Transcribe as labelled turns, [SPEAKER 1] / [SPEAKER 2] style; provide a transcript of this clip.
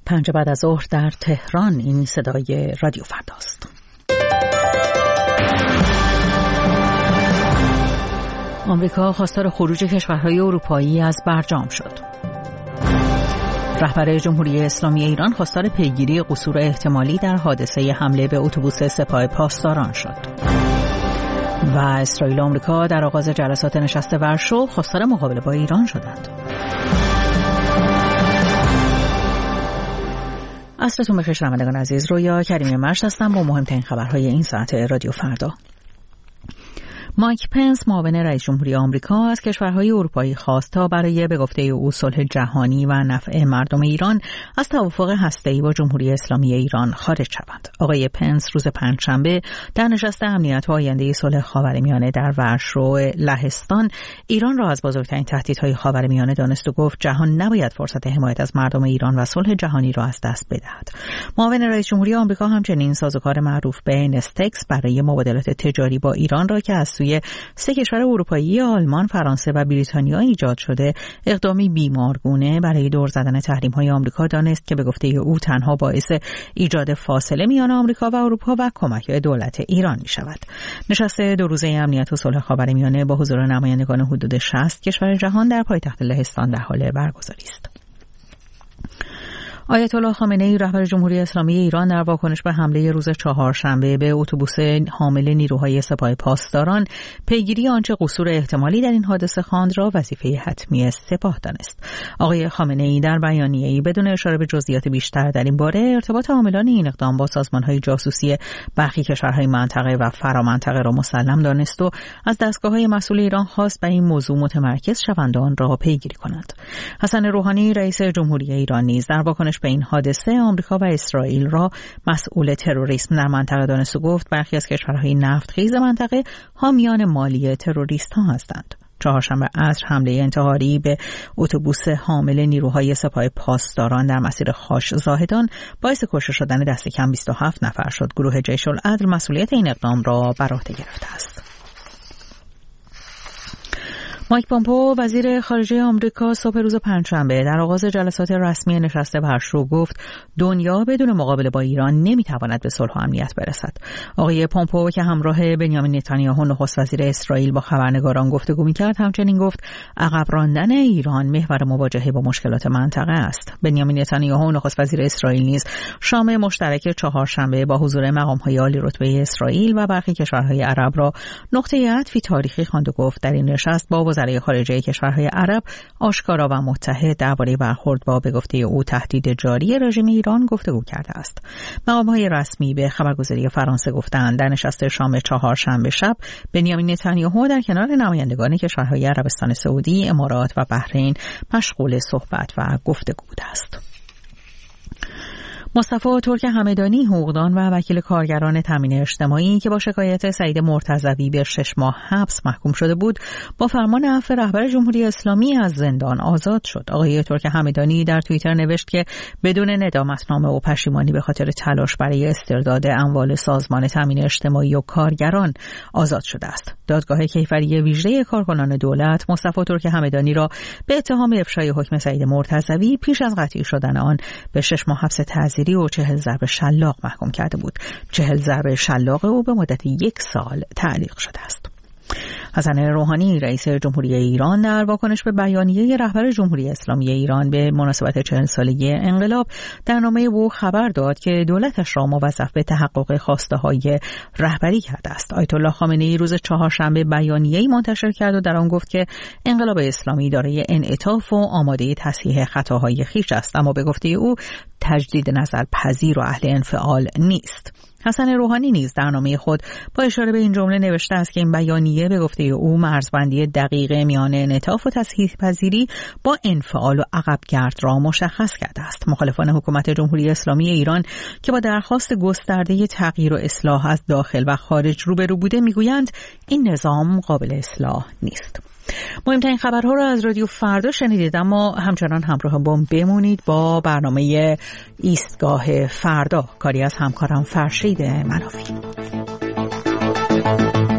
[SPEAKER 1] 5 بعد از ظهر در تهران. این صدای رادیو فرداست. آمریکا خواستار خروج کشورهای اروپایی از برجام شد. رهبر جمهوری اسلامی ایران خواستار پیگیری قصور احتمالی در حادثه حمله به اتوبوس سپاه پاسداران شد. و اسرائیل و آمریکا در آغاز جلسات نشست ورشو خواستار مقابله با ایران شدند. عصرتون بخیر شنوندگان عزیز. رویا کریمی مرش هستم با مهمترین خبرهای این ساعت رادیو فردا. مایک پنس معاون رئیس جمهوری آمریکا از کشورهای اروپایی خواست تا برای به گفته او صلح جهانی و نفع مردم ایران از توافق هسته‌ای با جمهوری اسلامی ایران خارج شوند. آقای پنس روز پنجشنبه در نشست امنیت و آینده صلح خاورمیانه در ورشو لهستان ایران را از بزرگترین تهدیدهای خاورمیانه دانست و گفت جهان نباید فرصت حمایت از مردم ایران و صلح جهانی را از دست بدهد. معاون رئیس جمهوری آمریکا همچنین سازوکار معروف به نستکس برای مبادلات تجاری با ایران را که از سوی 3 کشور اروپایی آلمان، فرانسه و بریتانیا ایجاد شده اقدامی بیمارگونه برای دور زدن تحریم‌های آمریکا دانست که به گفته او تنها باعث ایجاد فاصله میان آمریکا و اروپا و کمک به دولت ایران می‌شود. نشست 2 روزه امنیت و صلح خاورمیانه با حضور نمایندگان حدود 60 کشور جهان در پایتخت لهستان در حال برگزاری است. آیت الله خامنه‌ای رهبر جمهوری اسلامی ایران در واکنش به حمله روز چهارشنبه به اتوبوس حامل نیروهای سپاه پاسداران پیگیری آنچه قصور احتمالی در این حادثه خواند را وظیفه حتمی سپاه دانست. آقای خامنه‌ای در بیانیه‌ای بدون اشاره به جزئیات بیشتر در این باره ارتباط عاملان این اقدام با سازمان‌های جاسوسی برخی کشورهای منطقه و فرامنطقه را مسلم دانست و از دستگاه‌های مسئول ایران خواست بر این موضوع متمرکز شوند و آن را پیگیری کنند. حسن روحانی رئیس جمهوری ایران نیز در واکنش به این حادثه آمریکا و اسرائیل را مسئول تروریسم در منطقه دانست و گفت برخی از کشورهای نفتخیز منطقه حامیان مالی تروریست‌ها هستند. چهارشنبه عصر حمله انتحاری به اتوبوس حامل نیروهای سپاه پاسداران در مسیر خاش زاهدان باعث کشته شدن دست کم 27 نفر شد. گروه جیش العدل مسئولیت این اقدام را بر عهده گرفته است. مایک پومپئو وزیر خارجه آمریکا صبح روز پنجشنبه در آغاز جلسات رسمی نشست ورشو گفت دنیا بدون مقابله با ایران نمیتواند به صلح و امنیت برسد. آقای پومپئو که همراه بنیامین نتانیاهو نخست وزیر اسرائیل با خبرنگاران گفتگو می‌کرد همچنین گفت عقب راندن ایران محور مواجهه با مشکلات منطقه است. بنیامین نتانیاهو نخست وزیر اسرائیل نیز شام مشترک چهارشنبه با حضور مقام‌های عالی رتبه اسرائیل و برخی کشورهای عرب را نقطه عطفی تاریخی خواند و گفت در این نشست با وزرای خارجه کشورهای عرب آشکارا و متحد درباره برخورد با به گفته او تهدید جاری رژیم ایران گفتگو کرده است. مقام‌های رسمی به خبرگزاری فرانسه گفتند در نشست شام چهارشنبه شب بنیامین نتانیاهو در کنار نمایندگان کشورهای عربستان سعودی، امارات و بحرین مشغول صحبت و گفتگو بوده است. مصطفی ترک همدانی حقوقدان و وکیل کارگران تامین اجتماعی که با شکایت سعید مرتضوی به 6 ماه حبس محکوم شده بود با فرمان عفو رهبر جمهوری اسلامی از زندان آزاد شد. آقای ترک همدانی در توییتر نوشت که بدون ندامتنامه و پشیمانی به خاطر تلاش برای استرداد اموال سازمان تامین اجتماعی و کارگران آزاد شده است. دادگاه کیفری ویژه کارکنان دولت مصطفی ترک همدانی را به اتهام افشای حکم سعید مرتضوی پیش از قطعی شدن آن به 6 ماه حبس تعزیری و 40 ضرب شلاق محکوم کرده بود. 40 ضرب شلاق او به مدت 1 سال تعلیق شده است. حسن روحانی رئیس جمهوری ایران در واکنش به بیانیه رهبر جمهوری اسلامی ایران به مناسبت 40 سالگی انقلاب در نامه او خبر داد که دولتش را موظف به تحقق خواسته‌های رهبری کرده است. آیت الله خامنه‌ای روز چهارشنبه بیانیه‌ای منتشر کرد و در آن گفت که انقلاب اسلامی دارای انعطاف و آماده تصحیح خطاهای خویش است، اما به گفته او تجدید نظر پذیر و اهل انفعال نیست. حسن روحانی نیز در نامه خود با اشاره به این جمله نوشته است که این بیانیه به گفته او مرزبندی دقیق میان انعطاف و تصحیح پذیری با انفعال و عقبگرد را مشخص کرده است. مخالفان حکومت جمهوری اسلامی ایران که با درخواست گسترده تغییر و اصلاح از داخل و خارج روبرو بوده میگویند این نظام قابل اصلاح نیست. مهمترین خبرها را از رادیو فردا شنیدید، اما همچنان همراه با بمونید با برنامه ایستگاه فردا، کاری از همکارم فرشید منافی.